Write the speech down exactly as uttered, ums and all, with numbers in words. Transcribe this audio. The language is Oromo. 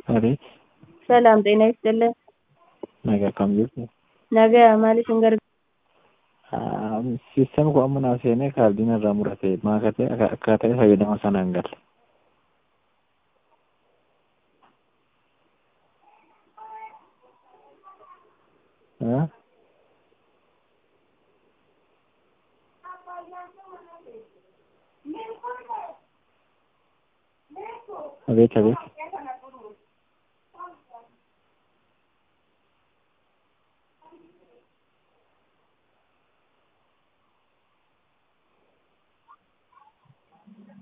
አቤት ሰላም ጤና ይስጥልን። ነገ kam jirtu ነገ ማለት እንገር ሲስተም ko amma naaf seenee kaardiin irraa murate maakatee akkaataa fayyadama sana hin galle. አቤት አቤት